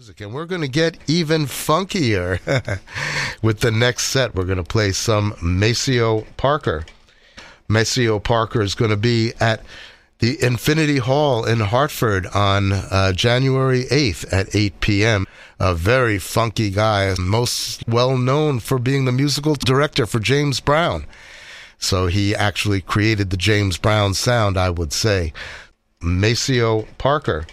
music, and we're going to get even funkier with the next set. We're going to play some Maceo Parker. Maceo Parker is going to be at the Infinity Hall in Hartford on January 8th at 8 p.m. A very funky guy, most well known for being the musical director for James Brown. So he actually created the James Brown sound, I would say. Maceo Parker.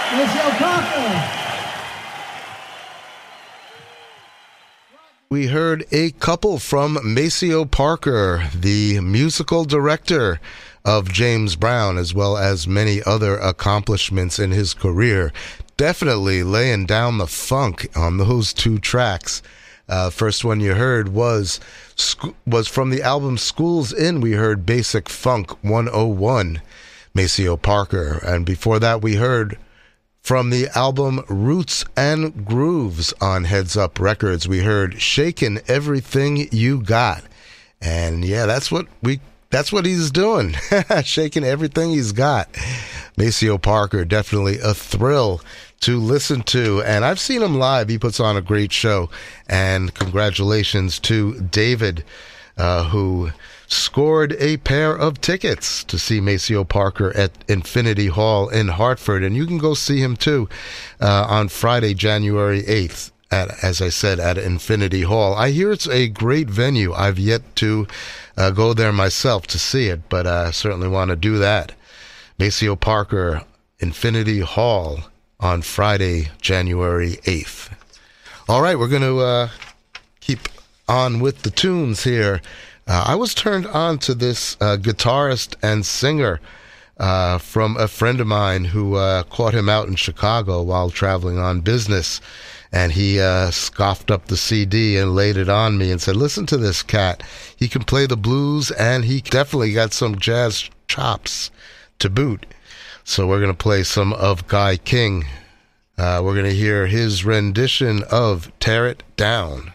Maceo Parker. We heard a couple from Maceo Parker, the musical director of James Brown, as well as many other accomplishments in his career. Definitely laying down the funk on those two tracks. First one you heard was from the album Schools In. We heard Basic Funk 101, Maceo Parker. And before that, we heard from the album Roots and Grooves on Heads Up Records, we heard Shakin' Everything You Got. And yeah, that's what he's doing. Shaking everything he's got. Maceo Parker, definitely a thrill to listen to. And I've seen him live. He puts on a great show. And congratulations to David, who scored a pair of tickets to see Maceo Parker at Infinity Hall in Hartford. And you can go see him too on Friday, January 8th, as I said, at Infinity Hall. I hear it's a great venue. I've yet to go there myself to see it, but I certainly want to do that. Maceo Parker, Infinity Hall on Friday, January 8th. All right, we're going to keep on with the tunes here. I was turned on to this guitarist and singer from a friend of mine who caught him out in Chicago while traveling on business. And he scoffed up the CD and laid it on me and said, listen to this cat. He can play the blues and he definitely got some jazz chops to boot. So we're going to play some of Guy King. We're going to hear his rendition of Tear It Down.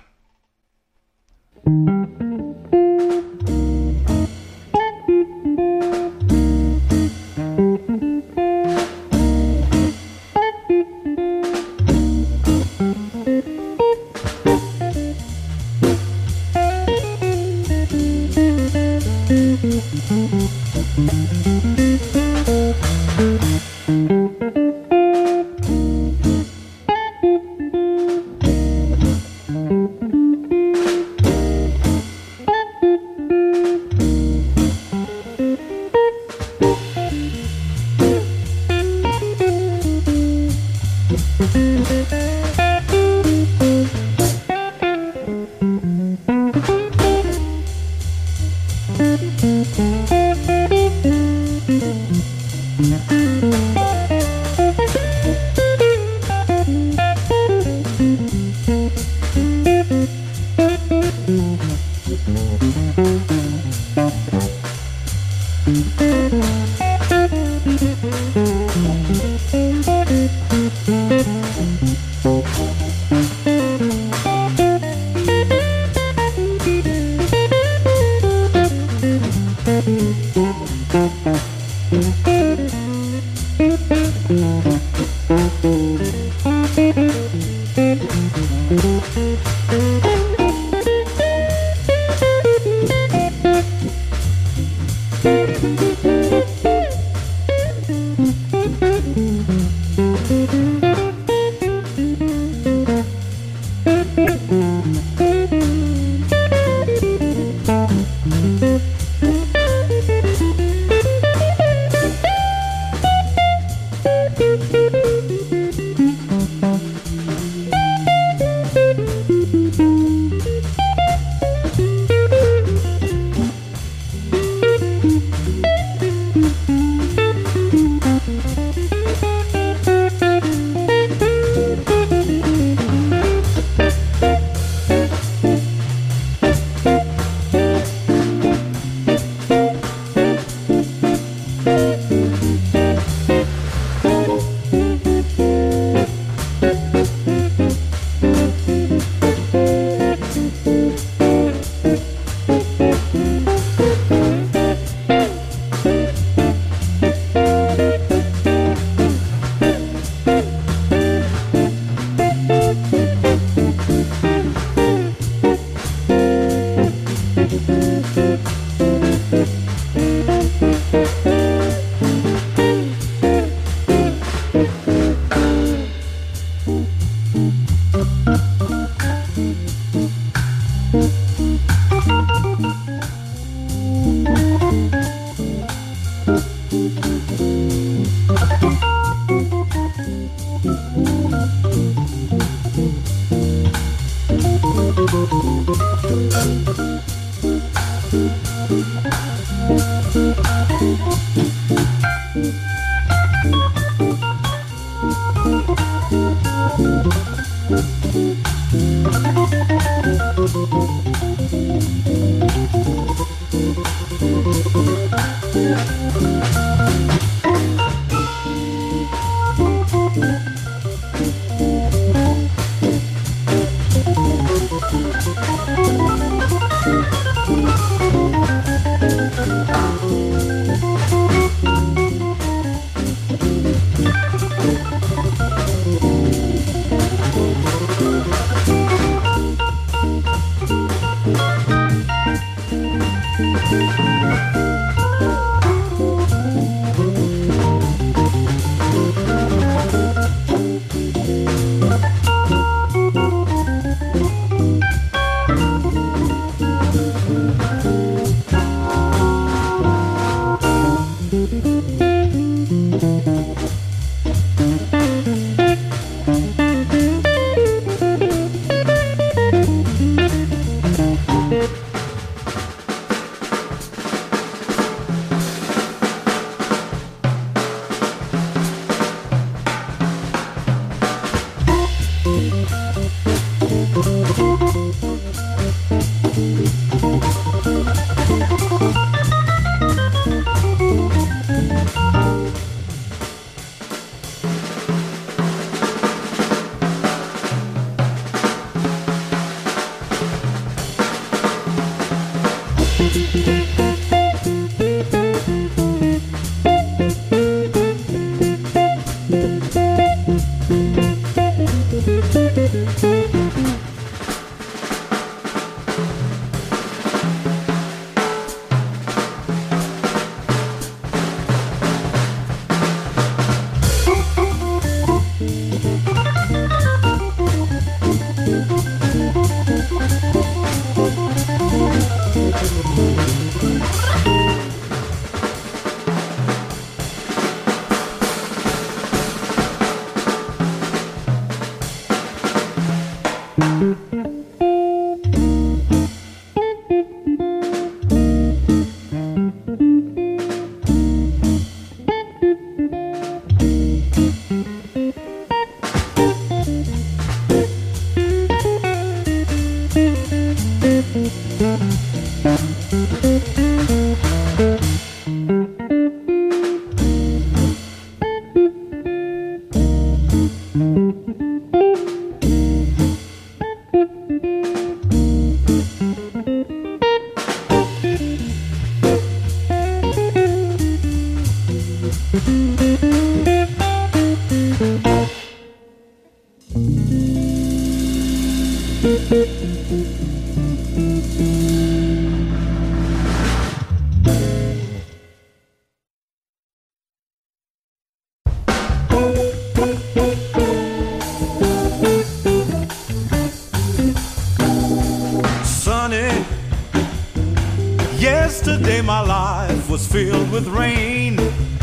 Yesterday my life was filled with rain.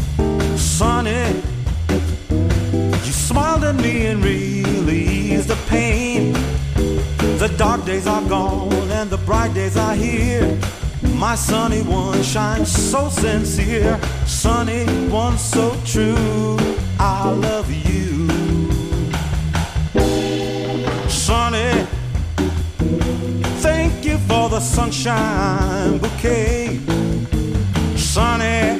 Sonny, you smiled at me and really eased the pain. The dark days are gone and the bright days are here. My sunny one shines so sincere. Sunny one so true, I love you. Sunny, thank you for the sunshine bouquet. Sunny,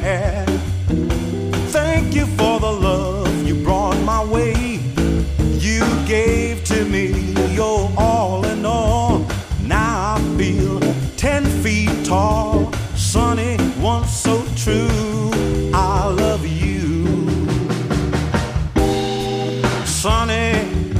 thank you for the love you brought my way. You gave to me your all in all. Now I feel 10 feet tall. Sunny, one so true, I love you. Sunny,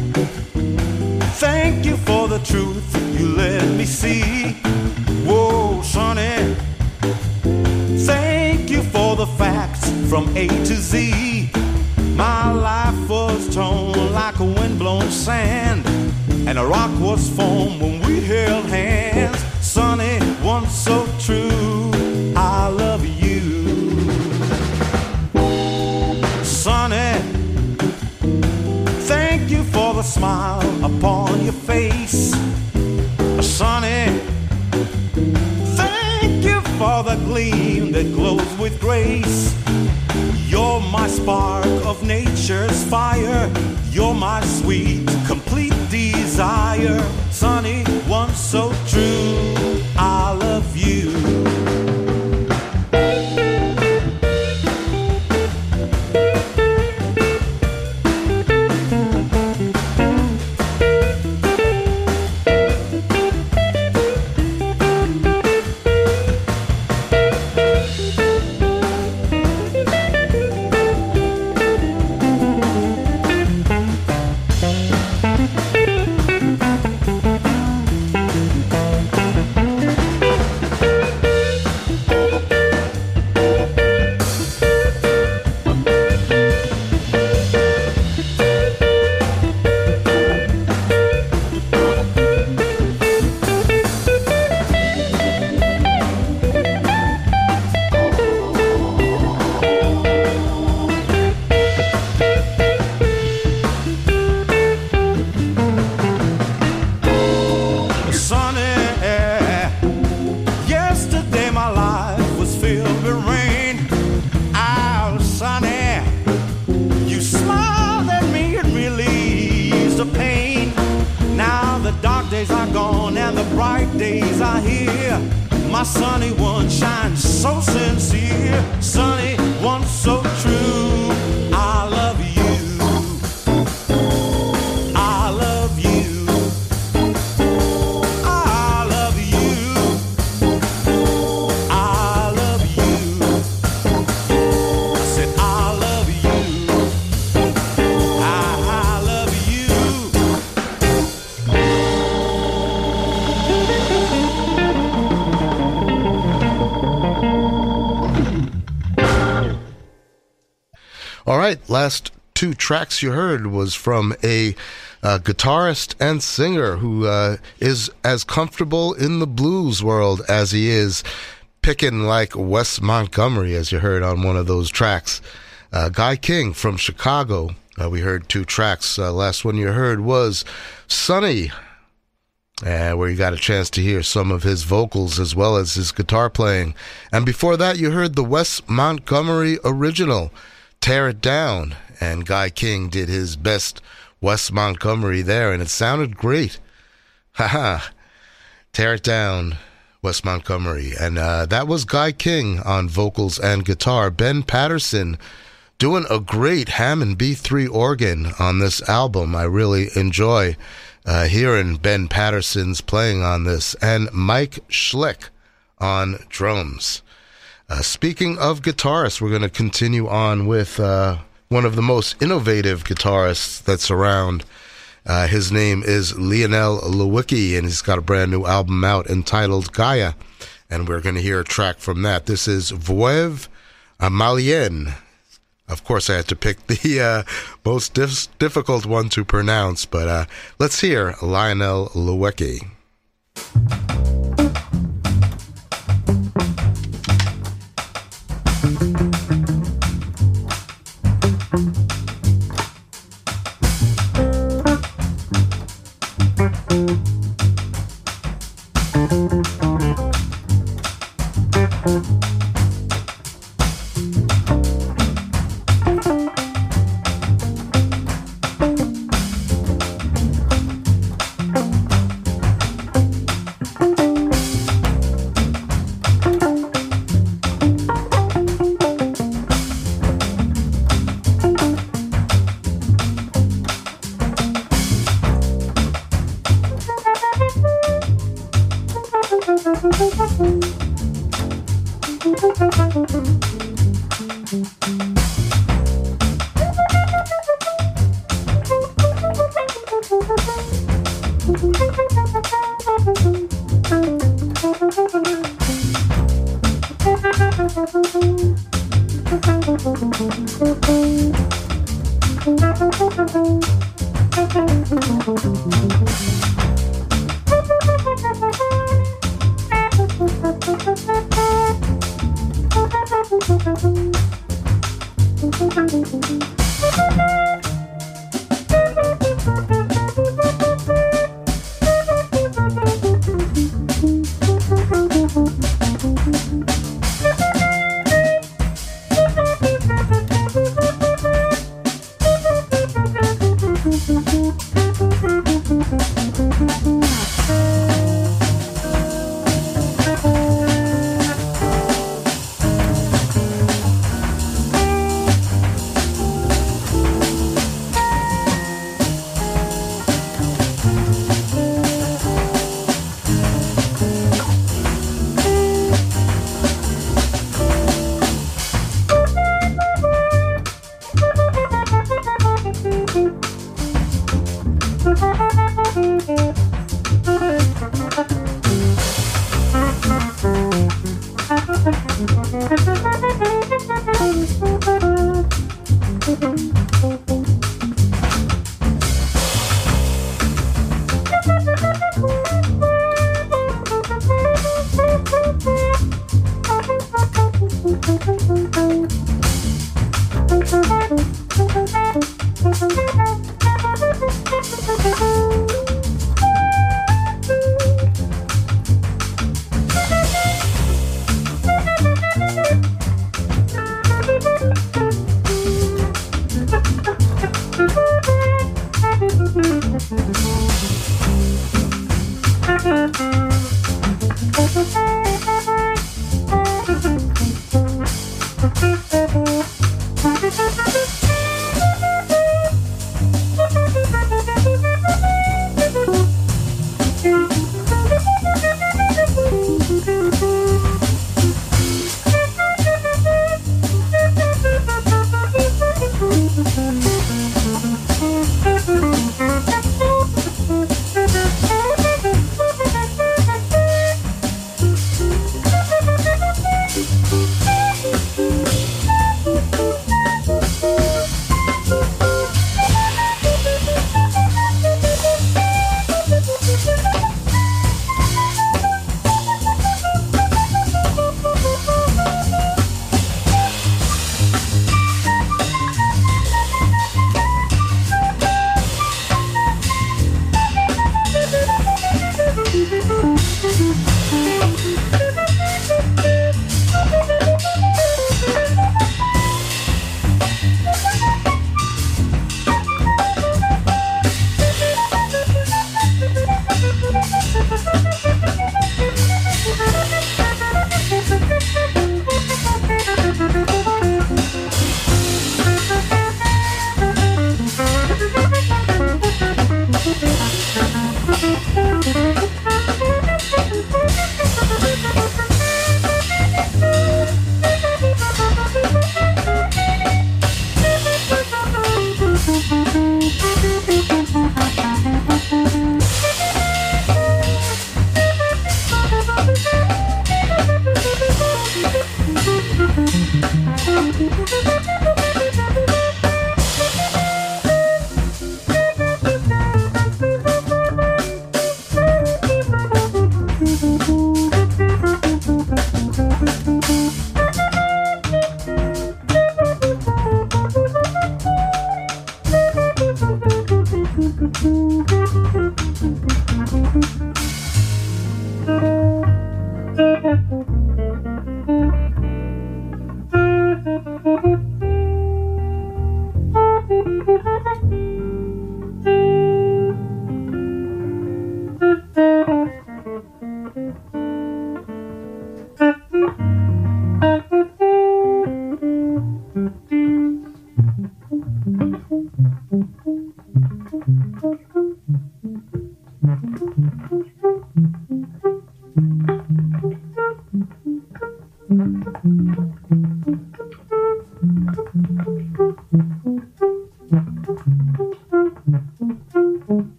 thank you for the truth you let me see. Whoa, Sonny, thank you for the facts from A to Z. My life was torn like a windblown sand, and a rock was formed when we held hands. Sonny, one so true, I love you. Sonny, thank you for the smile upon your face. Sonny, thank you for the gleam that glows with grace. You're my spark of nature's fire. You're my sweet, complete desire. Sunny, one so true, I love you. My sunny one shines so sincere. Sunny one so true, I love you. I love you. I love you. I love you. I said I love you. I love you. All right, last two tracks you heard was from a guitarist and singer who is as comfortable in the blues world as he is picking like Wes Montgomery, as you heard on one of those tracks. Guy King from Chicago. We heard two tracks. Last one you heard was Sunny, where you got a chance to hear some of his vocals as well as his guitar playing. And before that, you heard the Wes Montgomery original, Tear It Down, and Guy King did his best Wes Montgomery there, and it sounded great. Haha. Tear It Down, Wes Montgomery. And that was Guy King on vocals and guitar. Ben Patterson doing a great Hammond B3 organ on this album. I really enjoy hearing Ben Patterson's playing on this, and Mike Schlick on drums. Speaking of guitarists, we're going to continue on with one of the most innovative guitarists that's around. His name is Lionel Lewicki, and he's got a brand new album out entitled Gaia, and we're going to hear a track from that. This is Veuve Malien. Of course, I had to pick the most difficult one to pronounce, but let's hear Lionel Lewicki.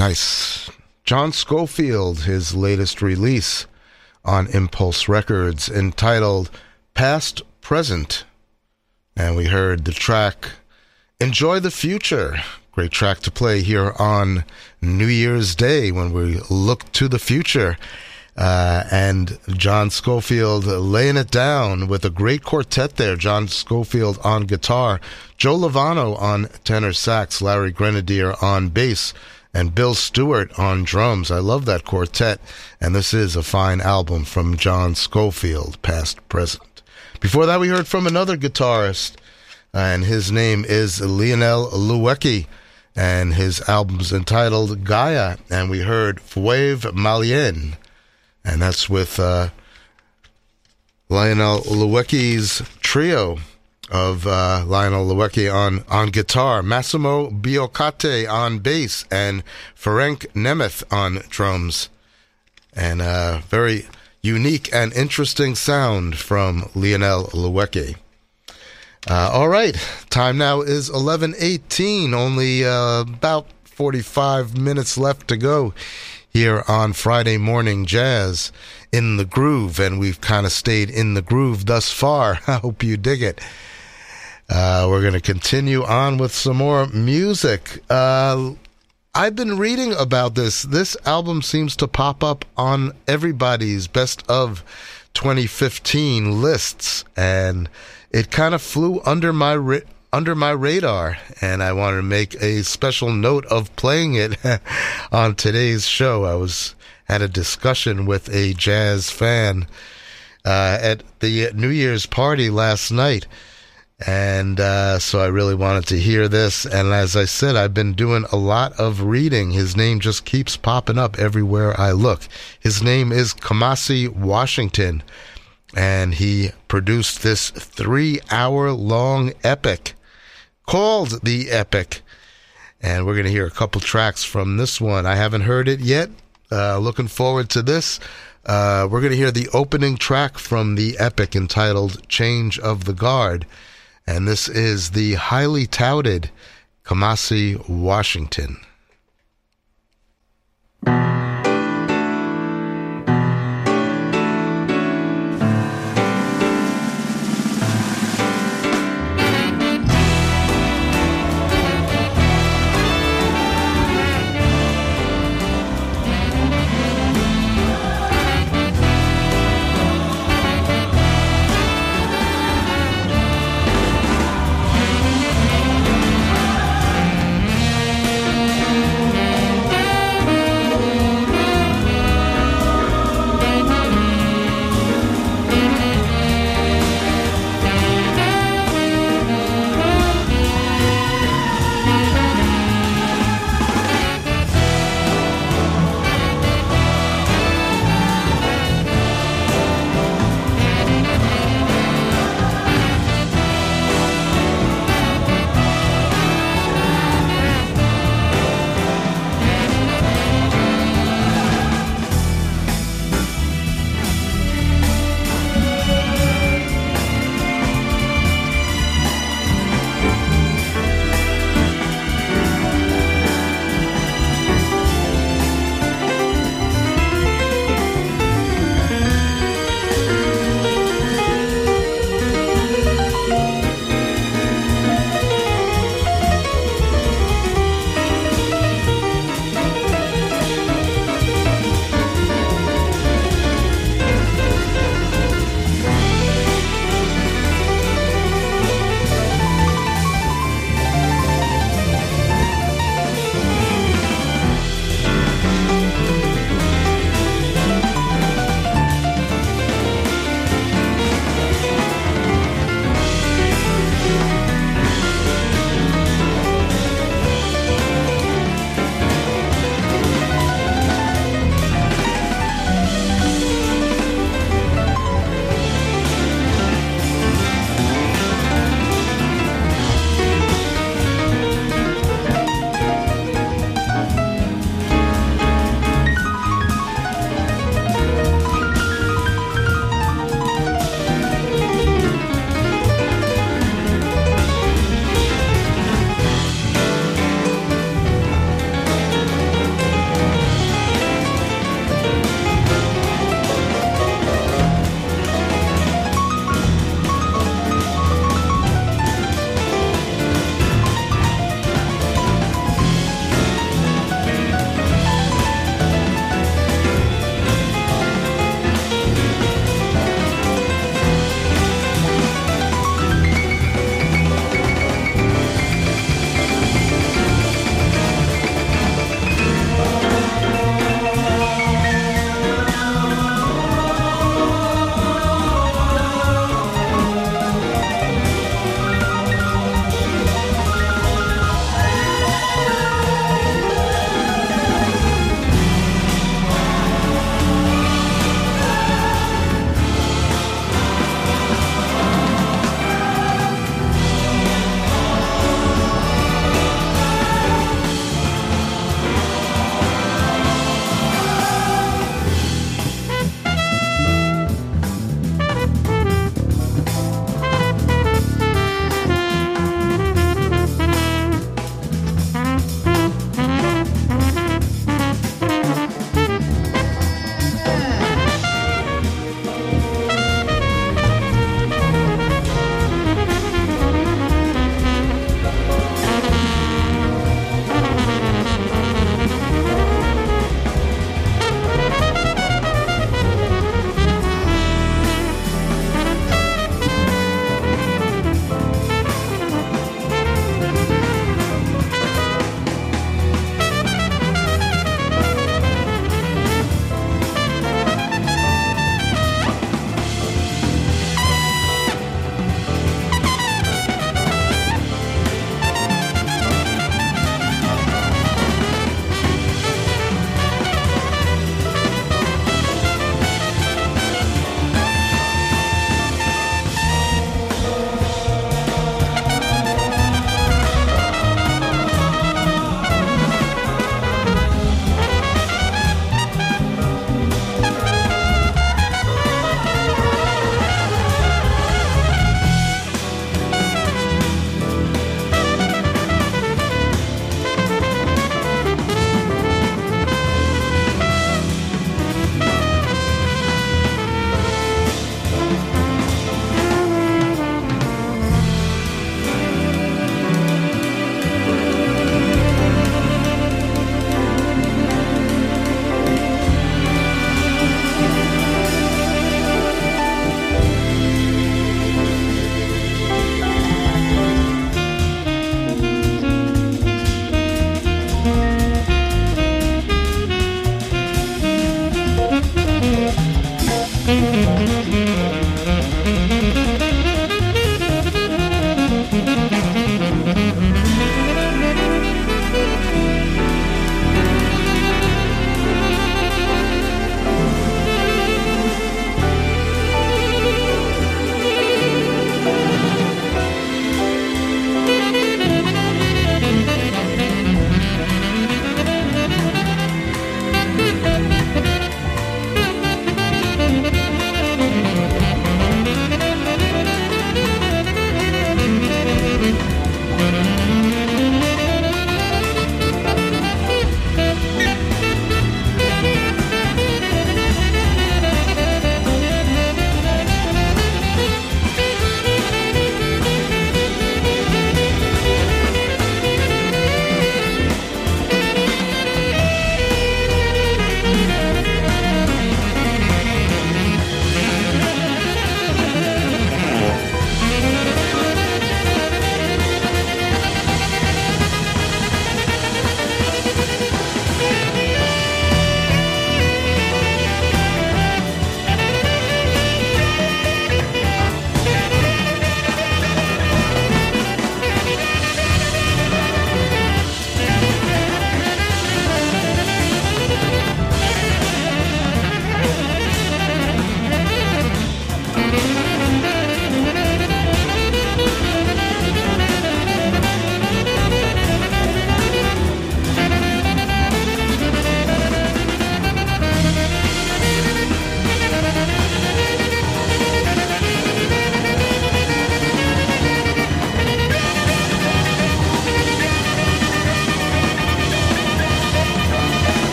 Nice. John Scofield, his latest release on Impulse Records, entitled Past Present. And we heard the track Enjoy the Future. Great track to play here on New Year's Day when we look to the future. And John Scofield laying it down with a great quartet there. John Scofield on guitar, Joe Lovano on tenor sax, Larry Grenadier on bass, and Bill Stewart on drums. I love that quartet, and this is a fine album from John Scofield, Past Present. Before that, we heard from another guitarist, and his name is Lionel Loueki, and his album's entitled Gaia, and we heard Feuve Malien, and that's with Lionel Loueki's trio of Lionel Loueki on guitar, Massimo Biocate on bass, and Ferenc Nemeth on drums. And a very unique and interesting sound from Lionel Loueki. All right, time now is 11:18, only about 45 minutes left to go here on Friday Morning Jazz in the groove, and we've kind of stayed in the groove thus far. I hope you dig it. We're going to continue on with some more music. I've been reading about this. This album seems to pop up on everybody's best of 2015 lists, and it kind of flew under my radar, and I wanted to make a special note of playing it on today's show. I had a discussion with a jazz fan at the New Year's party last night, and so I really wanted to hear this. And as I said, I've been doing a lot of reading. His name just keeps popping up everywhere I look. His name is Kamasi Washington, and he produced this 3-hour-long epic called The Epic. And we're going to hear a couple tracks from this one. I haven't heard it yet. Looking forward to this. We're going to hear the opening track from The Epic entitled Change of the Guard. And this is the highly touted Kamasi Washington.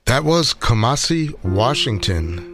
That was Kamasi Washington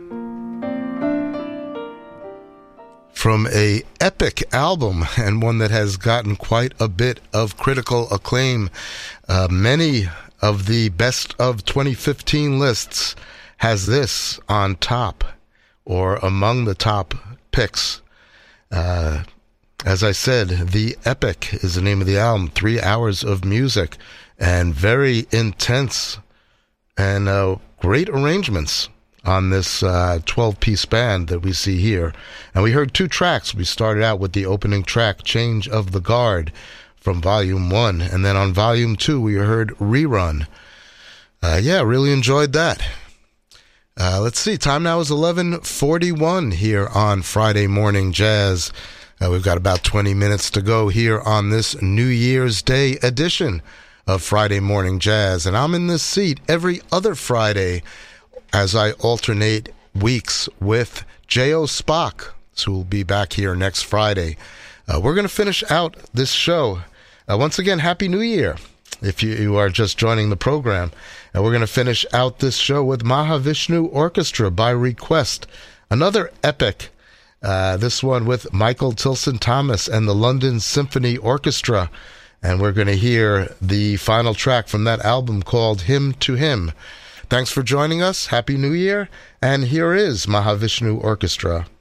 from a epic album, and one that has gotten quite a bit of critical acclaim. Many of the best of 2015 lists has this on top, or among the top picks. As I said, The Epic is the name of the album. 3 hours of music and very intense and great arrangements on this 12-piece band that we see here. And we heard 2 tracks. We started out with the opening track, Change of the Guard, from Volume 1. And then on Volume 2, we heard Rerun. Really enjoyed that. Let's see. Time now is 11:41 here on Friday Morning Jazz. We've got about 20 minutes to go here on this New Year's Day edition of Friday Morning Jazz. And I'm in this seat every other Friday as I alternate weeks with J.O. Spock, who will be back here next Friday. We're going to finish out this show. Once again, Happy New Year, if you are just joining the program. And we're going to finish out this show with Mahavishnu Orchestra by request. Another epic, this one with Michael Tilson Thomas and the London Symphony Orchestra. And we're going to hear the final track from that album called Hymn to Him. Thanks for joining us. Happy New Year. And here is Mahavishnu Orchestra.